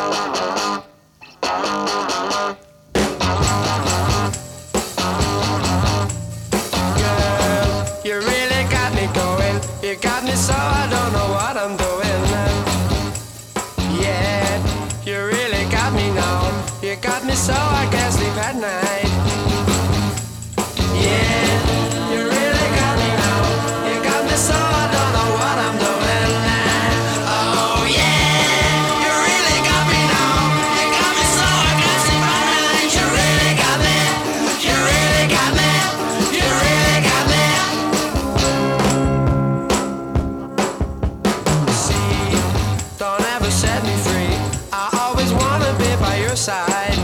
You really got me going. You got me so I don't know what I'm doing. Yeah, you really got me now. You got me so I can't sleep at night. Yeah, you really got me now. You got me so I don't know what I'm doing. Oh yeah, you really got me now. You got me so I can't sleep at night. You really got me. You really got me. You really got me. See, don't ever set me free. I always wanna be by your side.